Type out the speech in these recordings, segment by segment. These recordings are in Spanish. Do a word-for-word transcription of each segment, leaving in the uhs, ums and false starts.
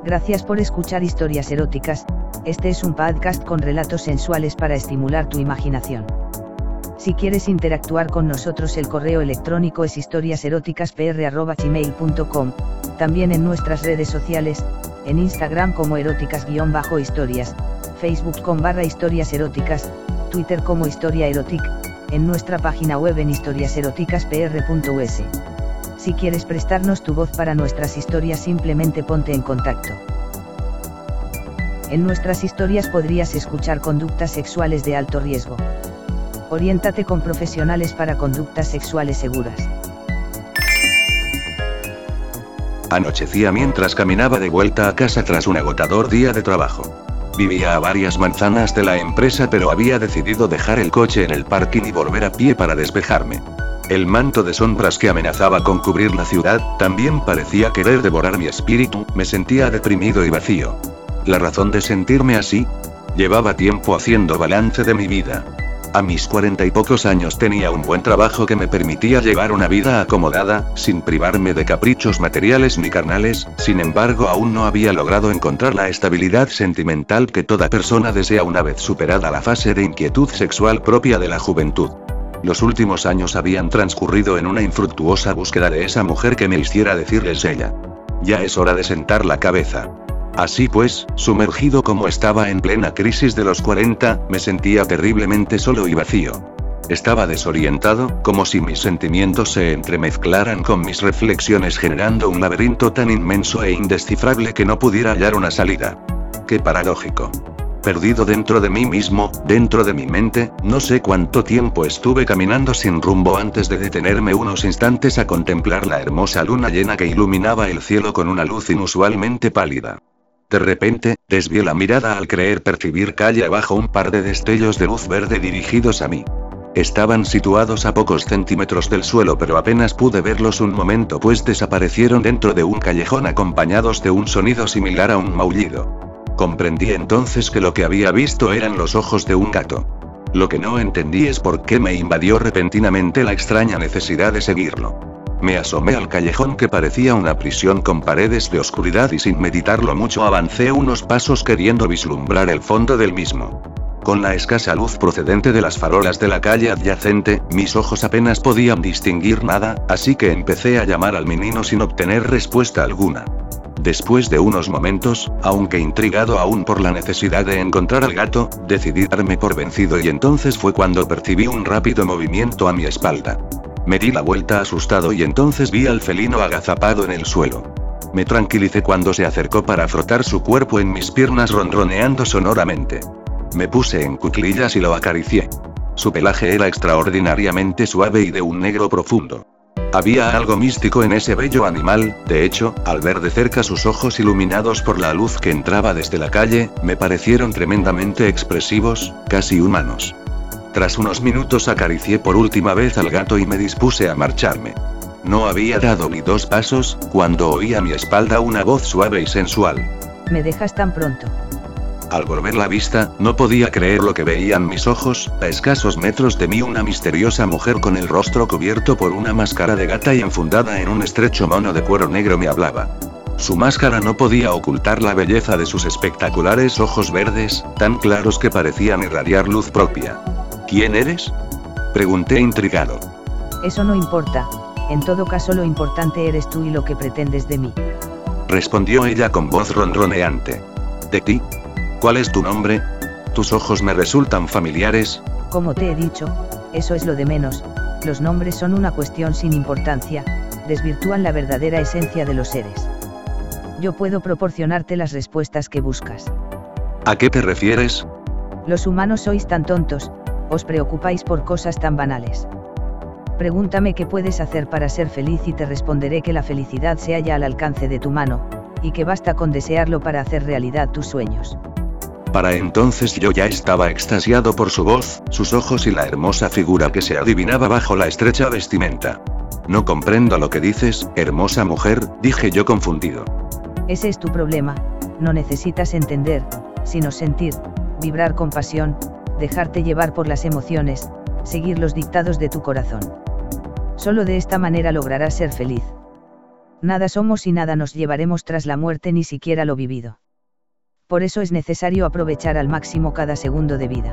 Gracias por escuchar Historias Eróticas. Este es un podcast con relatos sensuales para estimular tu imaginación. Si quieres interactuar con nosotros, el correo electrónico es historiaseroticaspr arroba gmail punto com, también en nuestras redes sociales, en Instagram como eróticas-historias, Facebook com barra historias eróticas, Twitter como Historia Erotic, en nuestra página web en historiaseroticaspr punto u s. Si quieres prestarnos tu voz para nuestras historias, simplemente ponte en contacto. En nuestras historias podrías escuchar conductas sexuales de alto riesgo. Oriéntate con profesionales para conductas sexuales seguras. Anochecía mientras caminaba de vuelta a casa tras un agotador día de trabajo. Vivía a varias manzanas de la empresa, pero había decidido dejar el coche en el parking y volver a pie para despejarme. El manto de sombras que amenazaba con cubrir la ciudad, también parecía querer devorar mi espíritu. Me sentía deprimido y vacío. ¿La razón de sentirme así? Llevaba tiempo haciendo balance de mi vida. A mis cuarenta y pocos años tenía un buen trabajo que me permitía llevar una vida acomodada, sin privarme de caprichos materiales ni carnales. Sin embargo, aún no había logrado encontrar la estabilidad sentimental que toda persona desea una vez superada la fase de inquietud sexual propia de la juventud. Los últimos años habían transcurrido en una infructuosa búsqueda de esa mujer que me hiciera decirles ella. Ya es hora de sentar la cabeza. Así pues, sumergido como estaba en plena crisis de los cuarenta, me sentía terriblemente solo y vacío. Estaba desorientado, como si mis sentimientos se entremezclaran con mis reflexiones, generando un laberinto tan inmenso e indescifrable que no pudiera hallar una salida. ¡Qué paradójico! Perdido dentro de mí mismo, dentro de mi mente, no sé cuánto tiempo estuve caminando sin rumbo antes de detenerme unos instantes a contemplar la hermosa luna llena que iluminaba el cielo con una luz inusualmente pálida. De repente, desvié la mirada al creer percibir calle abajo un par de destellos de luz verde dirigidos a mí. Estaban situados a pocos centímetros del suelo, pero apenas pude verlos un momento, pues desaparecieron dentro de un callejón acompañados de un sonido similar a un maullido. Comprendí entonces que lo que había visto eran los ojos de un gato. Lo que no entendí es por qué me invadió repentinamente la extraña necesidad de seguirlo. Me asomé al callejón, que parecía una prisión con paredes de oscuridad, y sin meditarlo mucho avancé unos pasos queriendo vislumbrar el fondo del mismo. Con la escasa luz procedente de las farolas de la calle adyacente, mis ojos apenas podían distinguir nada, así que empecé a llamar al menino sin obtener respuesta alguna. Después de unos momentos, aunque intrigado aún por la necesidad de encontrar al gato, decidí darme por vencido, y entonces fue cuando percibí un rápido movimiento a mi espalda. Me di la vuelta asustado y entonces vi al felino agazapado en el suelo. Me tranquilicé cuando se acercó para frotar su cuerpo en mis piernas, ronroneando sonoramente. Me puse en cuclillas y lo acaricié. Su pelaje era extraordinariamente suave y de un negro profundo. Había algo místico en ese bello animal. De hecho, al ver de cerca sus ojos iluminados por la luz que entraba desde la calle, me parecieron tremendamente expresivos, casi humanos. Tras unos minutos acaricié por última vez al gato y me dispuse a marcharme. No había dado ni dos pasos, cuando oí a mi espalda una voz suave y sensual. ¿Me dejas tan pronto? Al volver la vista, no podía creer lo que veían mis ojos. A escasos metros de mí, una misteriosa mujer con el rostro cubierto por una máscara de gata y enfundada en un estrecho mono de cuero negro me hablaba. Su máscara no podía ocultar la belleza de sus espectaculares ojos verdes, tan claros que parecían irradiar luz propia. ¿Quién eres?, pregunté intrigado. Eso no importa. En todo caso, lo importante eres tú y lo que pretendes de mí, respondió ella con voz ronroneante. ¿De ti? ¿Cuál es tu nombre? Tus ojos me resultan familiares. Como te he dicho, eso es lo de menos. Los nombres son una cuestión sin importancia, desvirtúan la verdadera esencia de los seres. Yo puedo proporcionarte las respuestas que buscas. ¿A qué te refieres? Los humanos sois tan tontos, os preocupáis por cosas tan banales. Pregúntame qué puedes hacer para ser feliz y te responderé que la felicidad se halla al alcance de tu mano, y que basta con desearlo para hacer realidad tus sueños. Para entonces yo ya estaba extasiado por su voz, sus ojos y la hermosa figura que se adivinaba bajo la estrecha vestimenta. No comprendo lo que dices, hermosa mujer, dije yo confundido. Ese es tu problema, no necesitas entender, sino sentir, vibrar con pasión, dejarte llevar por las emociones, seguir los dictados de tu corazón. Solo de esta manera lograrás ser feliz. Nada somos y nada nos llevaremos tras la muerte, ni siquiera lo vivido. Por eso es necesario aprovechar al máximo cada segundo de vida.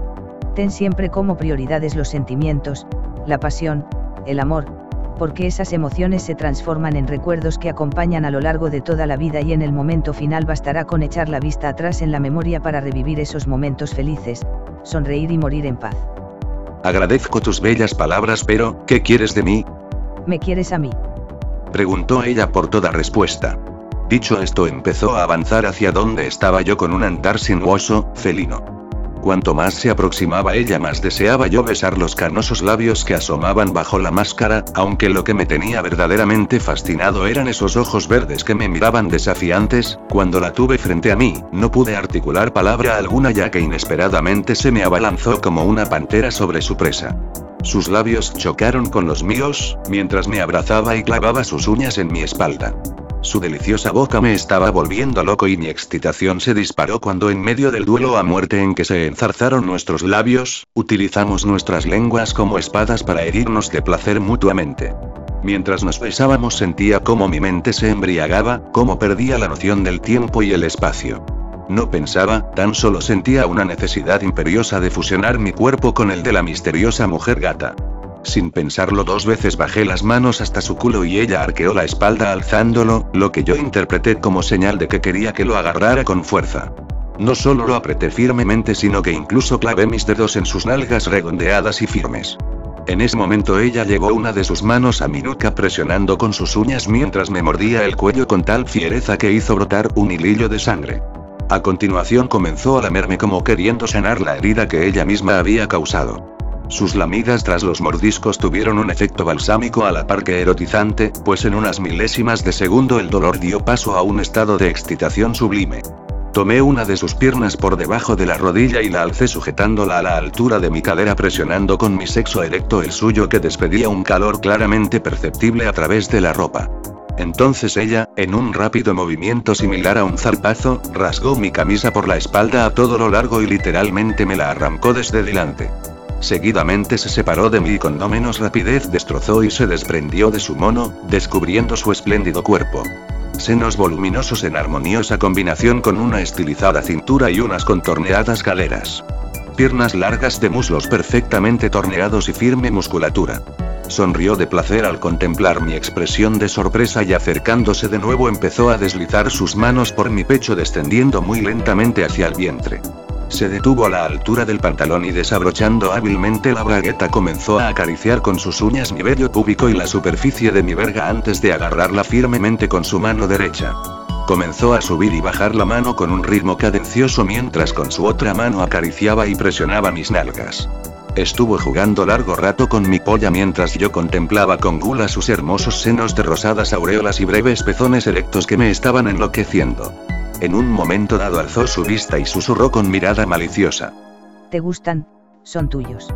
Ten siempre como prioridades los sentimientos, la pasión, el amor, porque esas emociones se transforman en recuerdos que acompañan a lo largo de toda la vida y en el momento final bastará con echar la vista atrás en la memoria para revivir esos momentos felices, sonreír y morir en paz. Agradezco tus bellas palabras, pero, ¿qué quieres de mí? ¿Me quieres a mí?, preguntó ella por toda respuesta. Dicho esto, empezó a avanzar hacia donde estaba yo con un andar sinuoso, felino. Cuanto más se aproximaba ella, más deseaba yo besar los carnosos labios que asomaban bajo la máscara, aunque lo que me tenía verdaderamente fascinado eran esos ojos verdes que me miraban desafiantes. Cuando la tuve frente a mí, no pude articular palabra alguna, ya que inesperadamente se me abalanzó como una pantera sobre su presa. Sus labios chocaron con los míos, mientras me abrazaba y clavaba sus uñas en mi espalda. Su deliciosa boca me estaba volviendo loco y mi excitación se disparó cuando, en medio del duelo a muerte en que se enzarzaron nuestros labios, utilizamos nuestras lenguas como espadas para herirnos de placer mutuamente. Mientras nos besábamos sentía cómo mi mente se embriagaba, cómo perdía la noción del tiempo y el espacio. No pensaba, tan solo sentía una necesidad imperiosa de fusionar mi cuerpo con el de la misteriosa mujer gata. Sin pensarlo dos veces bajé las manos hasta su culo y ella arqueó la espalda alzándolo, lo que yo interpreté como señal de que quería que lo agarrara con fuerza. No solo lo apreté firmemente, sino que incluso clavé mis dedos en sus nalgas redondeadas y firmes. En ese momento ella llevó una de sus manos a mi nuca presionando con sus uñas mientras me mordía el cuello con tal fiereza que hizo brotar un hilillo de sangre. A continuación comenzó a lamerme como queriendo sanar la herida que ella misma había causado. Sus lamidas tras los mordiscos tuvieron un efecto balsámico a la par que erotizante, pues en unas milésimas de segundo el dolor dio paso a un estado de excitación sublime. Tomé una de sus piernas por debajo de la rodilla y la alcé sujetándola a la altura de mi cadera, presionando con mi sexo erecto el suyo, que despedía un calor claramente perceptible a través de la ropa. Entonces ella, en un rápido movimiento similar a un zarpazo, rasgó mi camisa por la espalda a todo lo largo y literalmente me la arrancó desde delante. Seguidamente se separó de mí y con no menos rapidez destrozó y se desprendió de su mono, descubriendo su espléndido cuerpo. Senos voluminosos en armoniosa combinación con una estilizada cintura y unas contorneadas caderas. Piernas largas de muslos perfectamente torneados y firme musculatura. Sonrió de placer al contemplar mi expresión de sorpresa y, acercándose de nuevo, empezó a deslizar sus manos por mi pecho, descendiendo muy lentamente hacia el vientre. Se detuvo a la altura del pantalón y, desabrochando hábilmente la bragueta, comenzó a acariciar con sus uñas mi vello púbico y la superficie de mi verga antes de agarrarla firmemente con su mano derecha. Comenzó a subir y bajar la mano con un ritmo cadencioso mientras con su otra mano acariciaba y presionaba mis nalgas. Estuvo jugando largo rato con mi polla mientras yo contemplaba con gula sus hermosos senos de rosadas aureolas y breves pezones erectos que me estaban enloqueciendo. En un momento dado alzó su vista y susurró con mirada maliciosa: ¿Te gustan? Son tuyos.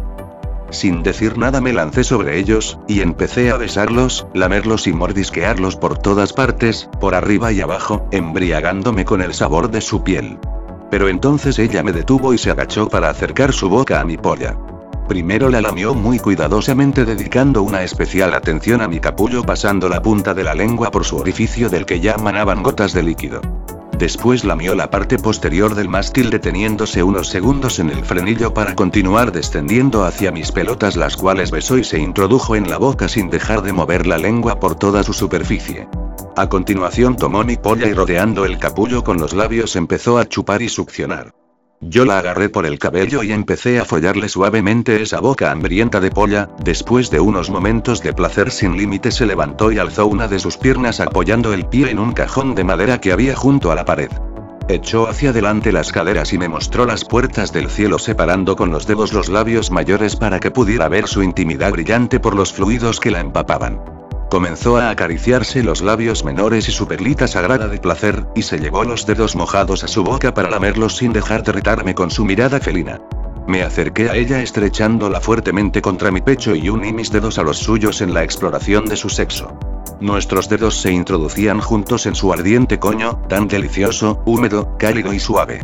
Sin decir nada me lancé sobre ellos, y empecé a besarlos, lamerlos y mordisquearlos por todas partes, por arriba y abajo, embriagándome con el sabor de su piel. Pero entonces ella me detuvo y se agachó para acercar su boca a mi polla. Primero la lamió muy cuidadosamente, dedicando una especial atención a mi capullo, pasando la punta de la lengua por su orificio del que ya manaban gotas de líquido. Después lamió la parte posterior del mástil, deteniéndose unos segundos en el frenillo para continuar descendiendo hacia mis pelotas, las cuales besó y se introdujo en la boca sin dejar de mover la lengua por toda su superficie. A continuación tomó mi polla y, rodeando el capullo con los labios, empezó a chupar y succionar. Yo la agarré por el cabello y empecé a follarle suavemente esa boca hambrienta de polla. Después de unos momentos de placer sin límite, se levantó y alzó una de sus piernas apoyando el pie en un cajón de madera que había junto a la pared. Echó hacia adelante las caderas y me mostró las puertas del cielo, separando con los dedos los labios mayores para que pudiera ver su intimidad brillante por los fluidos que la empapaban. Comenzó a acariciarse los labios menores y su perlita sagrada de placer, y se llevó los dedos mojados a su boca para lamerlos sin dejar de retarme con su mirada felina. Me acerqué a ella estrechándola fuertemente contra mi pecho y uní mis dedos a los suyos en la exploración de su sexo. Nuestros dedos se introducían juntos en su ardiente coño, tan delicioso, húmedo, cálido y suave.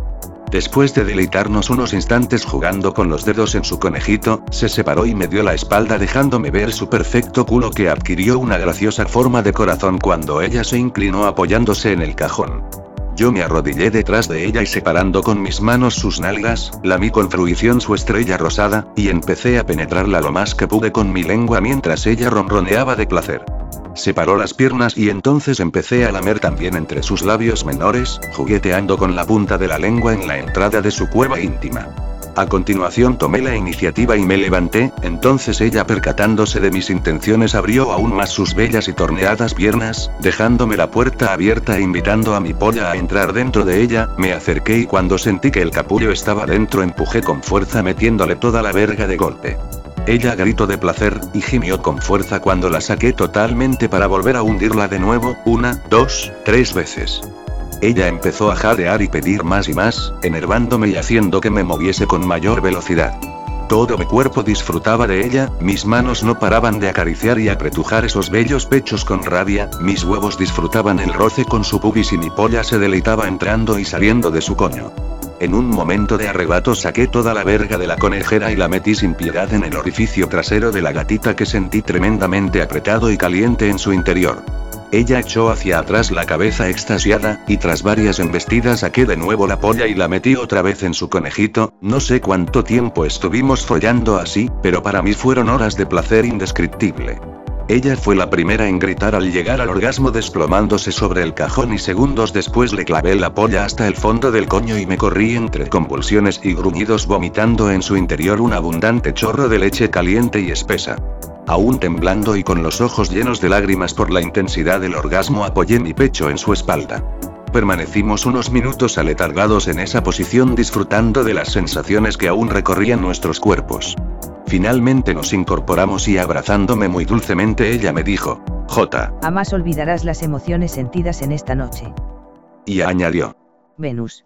Después de deleitarnos unos instantes jugando con los dedos en su conejito, se separó y me dio la espalda dejándome ver su perfecto culo que adquirió una graciosa forma de corazón cuando ella se inclinó apoyándose en el cajón. Yo me arrodillé detrás de ella y separando con mis manos sus nalgas, lamí con fruición su estrella rosada, y empecé a penetrarla lo más que pude con mi lengua mientras ella ronroneaba de placer. Separó las piernas y entonces empecé a lamer también entre sus labios menores, jugueteando con la punta de la lengua en la entrada de su cueva íntima. A continuación tomé la iniciativa y me levanté, entonces ella percatándose de mis intenciones abrió aún más sus bellas y torneadas piernas, dejándome la puerta abierta e invitando a mi polla a entrar dentro de ella, me acerqué y cuando sentí que el capullo estaba dentro empujé con fuerza metiéndole toda la verga de golpe. Ella gritó de placer, y gimió con fuerza cuando la saqué totalmente para volver a hundirla de nuevo, una, dos, tres veces. Ella empezó a jadear y pedir más y más, enervándome y haciendo que me moviese con mayor velocidad. Todo mi cuerpo disfrutaba de ella, mis manos no paraban de acariciar y apretujar esos bellos pechos con rabia, mis huevos disfrutaban el roce con su pubis y mi polla se deleitaba entrando y saliendo de su coño. En un momento de arrebato saqué toda la verga de la conejera y la metí sin piedad en el orificio trasero de la gatita que sentí tremendamente apretado y caliente en su interior. Ella echó hacia atrás la cabeza extasiada, y tras varias embestidas saqué de nuevo la polla y la metí otra vez en su conejito. No sé cuánto tiempo estuvimos follando así, pero para mí fueron horas de placer indescriptible. Ella fue la primera en gritar al llegar al orgasmo desplomándose sobre el cajón y segundos después le clavé la polla hasta el fondo del coño y me corrí entre convulsiones y gruñidos vomitando en su interior un abundante chorro de leche caliente y espesa. Aún temblando y con los ojos llenos de lágrimas por la intensidad del orgasmo apoyé mi pecho en su espalda. Permanecimos unos minutos aletargados en esa posición disfrutando de las sensaciones que aún recorrían nuestros cuerpos. Finalmente nos incorporamos y abrazándome muy dulcemente ella me dijo, J. Jamás olvidarás las emociones sentidas en esta noche. Y añadió, Venus.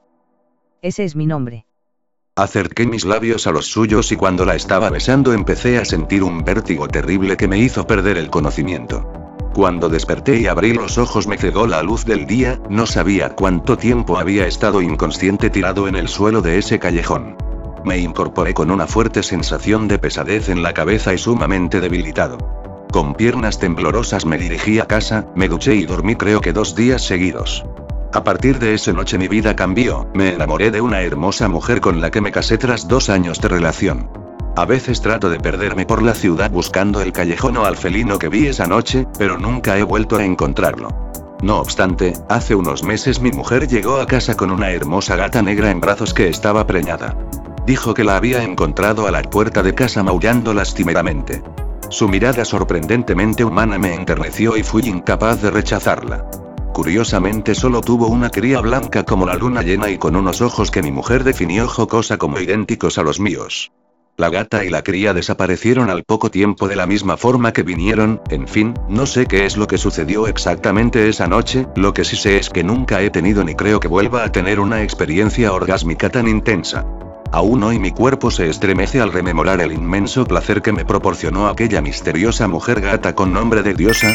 Ese es mi nombre. Acerqué mis labios a los suyos y cuando la estaba besando empecé a sentir un vértigo terrible que me hizo perder el conocimiento. Cuando desperté y abrí los ojos me cegó la luz del día, no sabía cuánto tiempo había estado inconsciente tirado en el suelo de ese callejón. Me incorporé con una fuerte sensación de pesadez en la cabeza y sumamente debilitado. Con piernas temblorosas me dirigí a casa, me duché y dormí creo que dos días seguidos. A partir de esa noche mi vida cambió, me enamoré de una hermosa mujer con la que me casé tras dos años de relación. A veces trato de perderme por la ciudad buscando el callejón o al felino que vi esa noche, pero nunca he vuelto a encontrarlo. No obstante, hace unos meses mi mujer llegó a casa con una hermosa gata negra en brazos que estaba preñada. Dijo que la había encontrado a la puerta de casa maullando lastimeramente. Su mirada sorprendentemente humana me enterneció y fui incapaz de rechazarla. Curiosamente solo tuvo una cría blanca como la luna llena y con unos ojos que mi mujer definió jocosa como idénticos a los míos. La gata y la cría desaparecieron al poco tiempo de la misma forma que vinieron, en fin, no sé qué es lo que sucedió exactamente esa noche, lo que sí sé es que nunca he tenido ni creo que vuelva a tener una experiencia orgásmica tan intensa. Aún hoy mi cuerpo se estremece al rememorar el inmenso placer que me proporcionó aquella misteriosa mujer gata con nombre de diosa.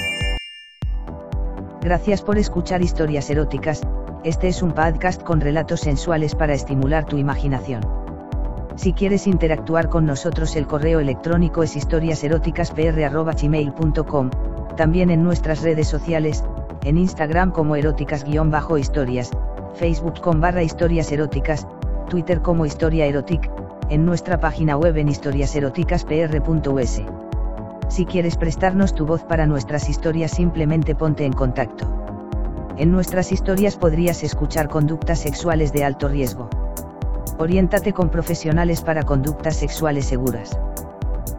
Gracias por escuchar Historias Eróticas. Este es un podcast con relatos sensuales para estimular tu imaginación. Si quieres interactuar con nosotros el correo electrónico es historiaseroticaspr arroba gmail punto com, también en nuestras redes sociales, en Instagram como eróticas-historias, Facebook com barra historias eróticas, Twitter como Historia Erotic, en nuestra página web en historiaseroticaspr punto u s. Si quieres prestarnos tu voz para nuestras historias simplemente ponte en contacto. En nuestras historias podrías escuchar conductas sexuales de alto riesgo. Oriéntate con profesionales para conductas sexuales seguras.